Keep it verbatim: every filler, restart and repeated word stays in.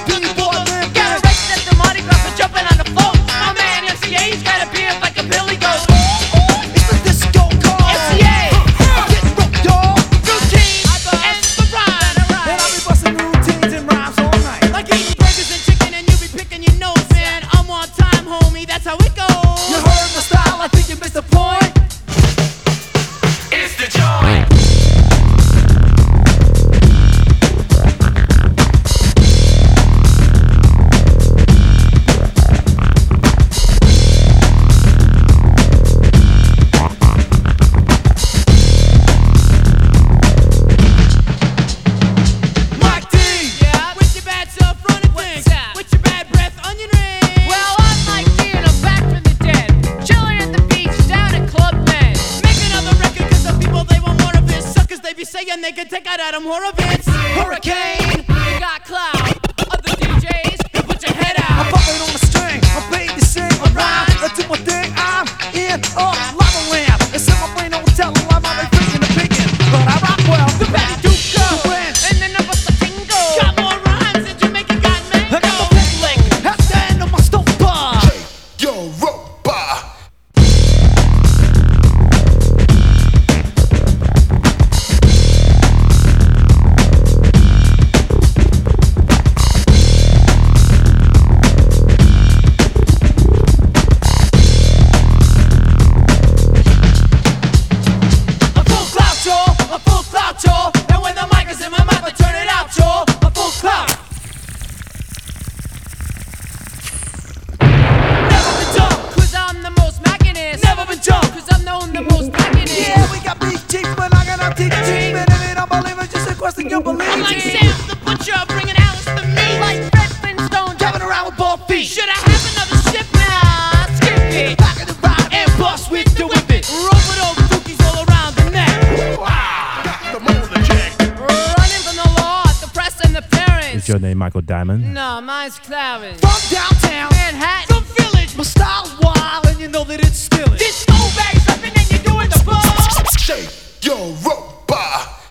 B-boy limp. Got arrested at the Mardi Gras for jumping on the floor. My man M C A's got a beard like a Billy Goat. It's the disco call. M C A, Get rocked, y'all. routine, and the rhyme. And I'll be busting routines and rhymes all night. Like eating burgers and chicken and you be picking your nose, man. I'm on time, homie, that's how it goes. You heard my style, I think you missed the point. It's the joint. Mike D. Yeah, with your bad self running things. With your bad breath, onion rings. Well, I'm Mike D and I'm back from the dead. Chilling at the beach down at Club Med. Make another record cause the people they want more of it. Suckers they be saying they can take out Adam Horovitz. Hurricane, you got cloud. Other D Js, you put your head I'm out. bumping on the string, I'm paid to sing a rhyme. I do my thing, I'm in a lava lamp. It's in my brain, don't tell a lie, I'm thinking the picking. But I rock well, The Betty Duke the French. and the number Tingo. Got more rhymes than Jamaica got I got mango. my foot lick, at the end of my stove bar. Europa. A full clout, y'all, a full clout, y'all. And when the mic is in my mouth, I turn it out, y'all. A full clout. Never been done, Cause I'm the most mackinest. never been done. Cause I'm known the most mackinest. Yeah, we got big cheeks, but I got our teeth cheap. And if you don't believe it, just a question you believe. I'm like Sam the Butcher, bringing Alice to me. Like Fred Flintstone, Driving around with bald feet. should I have another ship now? Skip it. Back of the ride and bust with the whip it. Rope it over cookies all around the neck. The motor check. Running from the law, the press and the parents. Is your name Michael Diamond? No, mine's Clarence. From downtown, Manhattan. the village. My style's wild, and you know that it's still it. This old bag's rapping and you're doing the ball. Shake Europa.